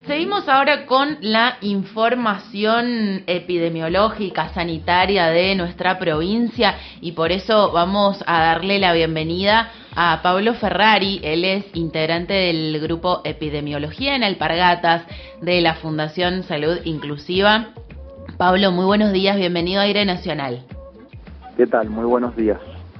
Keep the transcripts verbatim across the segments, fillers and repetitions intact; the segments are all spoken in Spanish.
Seguimos ahora con la información epidemiológica, sanitaria de nuestra provincia y por eso vamos a darle la bienvenida a Pablo Ferrari. Él es integrante del grupo Epidemiología en Alpargatas de la Fundación Salud Inclusiva. Pablo, muy buenos días, bienvenido a Aire Nacional. ¿Qué tal? Muy buenos días.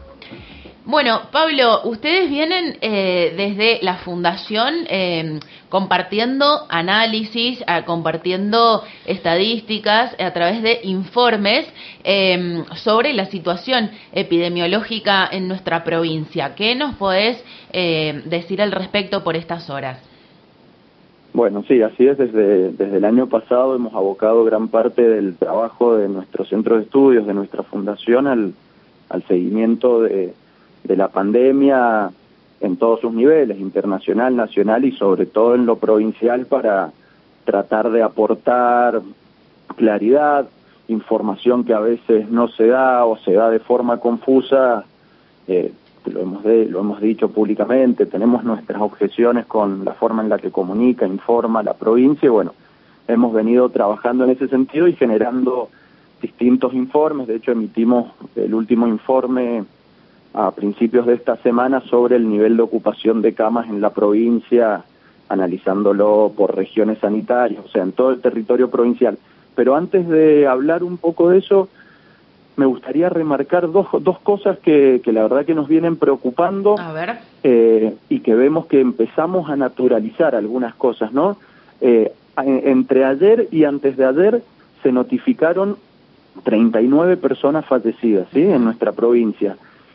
Bueno, Pablo, ustedes vienen eh, desde la Fundación eh, compartiendo análisis, eh, compartiendo estadísticas a través de informes eh, sobre la situación epidemiológica en nuestra provincia. ¿Qué nos podés eh, decir al respecto por estas horas? Bueno, sí, así es. Desde, desde el año pasado hemos abocado gran parte del trabajo de nuestro centro de estudios, de nuestra fundación, al, al seguimiento de... de la pandemia en todos sus niveles, internacional, nacional y sobre todo en lo provincial, para tratar de aportar claridad, información que a veces no se da o se da de forma confusa. Eh, lo hemos de, lo hemos dicho públicamente, tenemos nuestras objeciones con la forma en la que comunica, informa la provincia y bueno, hemos venido trabajando en ese sentido y generando distintos informes. De hecho, emitimos el último informe a principios de esta semana sobre el nivel de ocupación de camas en la provincia, analizándolo por regiones sanitarias, o sea, en todo el territorio provincial. Pero antes de hablar un poco de eso, me gustaría remarcar dos, dos cosas que, que la verdad que nos vienen preocupando. A ver. Eh, y que vemos que empezamos a naturalizar algunas cosas, ¿no? Eh, entre ayer y antes de ayer se notificaron treinta y nueve personas fallecidas, ¿sí?, en nuestra provincia.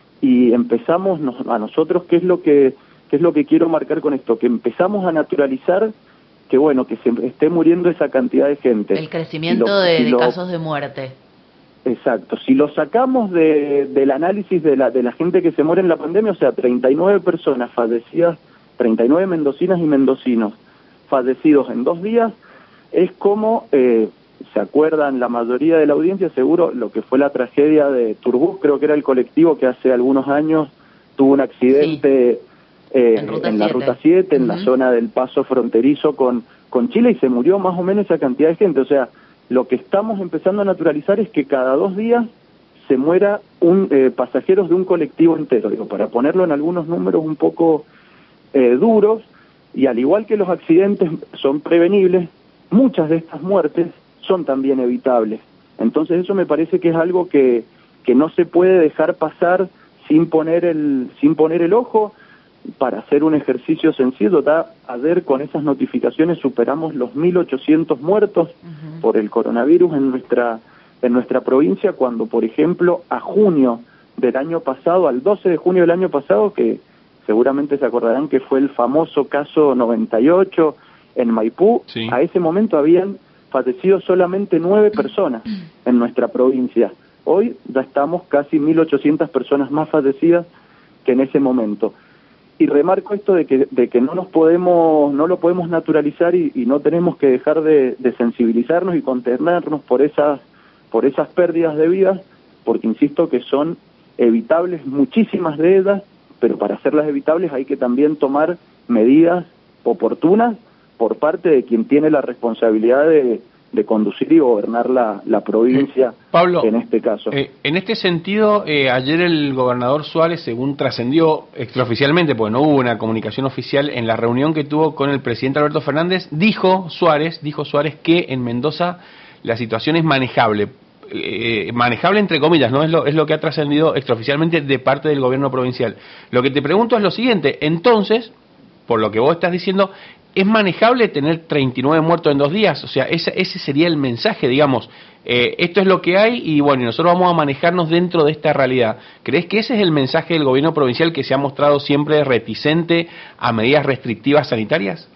Y empezamos nos, a nosotros, ¿qué es lo que qué es lo que quiero marcar con esto? Que empezamos a naturalizar que, bueno, que se esté muriendo esa cantidad de gente. El crecimiento si lo, de, si de lo, casos de muerte. Exacto. Si lo sacamos de, del análisis de la, de la gente que se muere en la pandemia, o sea, treinta y nueve personas fallecidas, treinta y nueve mendocinas y mendocinos fallecidos en dos días, es como... Eh, se acuerdan la mayoría de la audiencia seguro lo que fue la tragedia de Turbus, creo que era el colectivo que hace algunos años tuvo un accidente sí. eh, en, en la Ruta siete, en uh-huh. la zona del paso fronterizo con, con Chile, y se murió más o menos esa cantidad de gente. O sea, lo que estamos empezando a naturalizar es que cada dos días se muera un eh, pasajeros de un colectivo entero, digo, para ponerlo en algunos números un poco eh, duros, y al igual que los accidentes son prevenibles, muchas de estas muertes son también evitables. Entonces eso me parece que es algo que, que no se puede dejar pasar sin poner el sin poner el ojo, para hacer un ejercicio sencillo. Da, ayer con esas notificaciones superamos los mil ochocientos muertos uh-huh. por el coronavirus en nuestra en nuestra provincia, cuando por ejemplo a junio del año pasado, al doce de junio del año pasado, que seguramente se acordarán que fue el famoso caso noventa y ocho en Maipú, sí. a ese momento habían fallecido solamente nueve personas en nuestra provincia. Hoy ya estamos casi mil ochocientas personas más fallecidas que en ese momento. Y remarco esto de que de que no nos podemos no lo podemos naturalizar y, y no tenemos que dejar de, de sensibilizarnos y contenernos por esas por esas pérdidas de vidas, porque insisto que son evitables muchísimas de ellas, pero para hacerlas evitables hay que también tomar medidas oportunas por parte de quien tiene la responsabilidad de, de conducir y gobernar la, la provincia, eh, Pablo, en este caso. Eh, en este sentido, eh, ayer el gobernador Suárez, según trascendió extraoficialmente, porque no hubo una comunicación oficial, en la reunión que tuvo con el presidente Alberto Fernández, dijo Suárez, dijo Suárez que en Mendoza la situación es manejable. Eh, manejable entre comillas, no es lo, es lo que ha trascendido extraoficialmente de parte del gobierno provincial. Lo que te pregunto es lo siguiente, entonces, por lo que vos estás diciendo, ¿es manejable tener treinta y nueve muertos en dos días? O sea, ese, ese sería el mensaje, digamos, eh, esto es lo que hay y bueno, y nosotros vamos a manejarnos dentro de esta realidad. ¿Crees que ese es el mensaje del gobierno provincial, que se ha mostrado siempre reticente a medidas restrictivas sanitarias?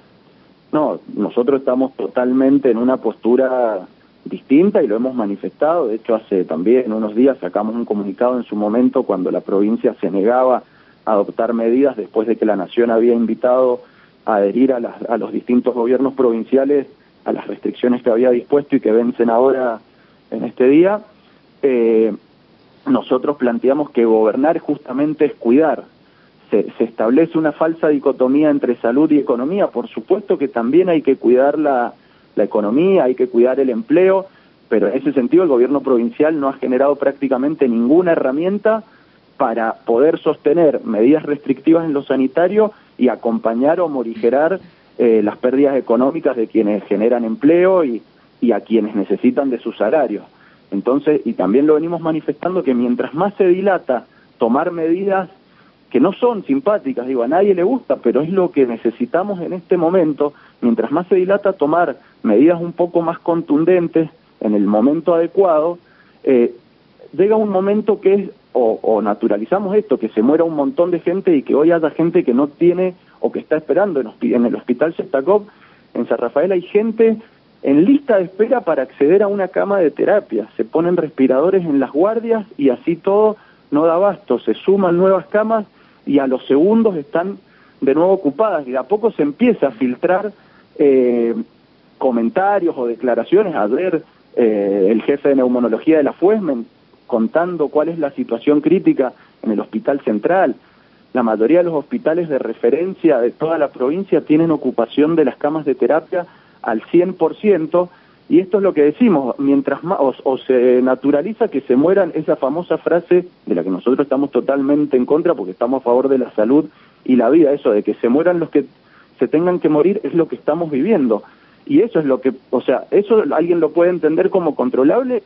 No, nosotros estamos totalmente en una postura distinta y lo hemos manifestado. De hecho, hace también unos días sacamos un comunicado en su momento cuando la provincia se negaba a adoptar medidas después de que la Nación había invitado a adherir a, las, a los distintos gobiernos provinciales a las restricciones que había dispuesto y que vencen ahora en este día. Eh, nosotros planteamos que gobernar justamente es cuidar. se, se establece una falsa dicotomía entre salud y economía. Por supuesto que también hay que cuidar la, la economía, hay que cuidar el empleo, pero en ese sentido el gobierno provincial no ha generado prácticamente ninguna herramienta para poder sostener medidas restrictivas en lo sanitario y acompañar o morigerar eh, las pérdidas económicas de quienes generan empleo y, y a quienes necesitan de sus salarios. Entonces, y también lo venimos manifestando, que mientras más se dilata tomar medidas que no son simpáticas, digo, a nadie le gusta, pero es lo que necesitamos en este momento, mientras más se dilata tomar medidas un poco más contundentes en el momento adecuado, eh, llega un momento que es, o, o naturalizamos esto, que se muera un montón de gente y que hoy haya gente que no tiene o que está esperando en, en el hospital Sestakov, en San Rafael hay gente en lista de espera para acceder a una cama de terapia, se ponen respiradores en las guardias y así todo no da abasto, se suman nuevas camas y a los segundos están de nuevo ocupadas y de a poco se empieza a filtrar eh, comentarios o declaraciones. Ayer eh, el jefe de neumonología de la FUESMEN contando cuál es la situación crítica en el Hospital Central. La mayoría de los hospitales de referencia de toda la provincia tienen ocupación de las camas de terapia al cien por ciento, y esto es lo que decimos, mientras más, o, o se naturaliza que se mueran, esa famosa frase de la que nosotros estamos totalmente en contra porque estamos a favor de la salud y la vida, eso de que se mueran los que se tengan que morir es lo que estamos viviendo, y eso es lo que, o sea, eso alguien lo puede entender como controlable.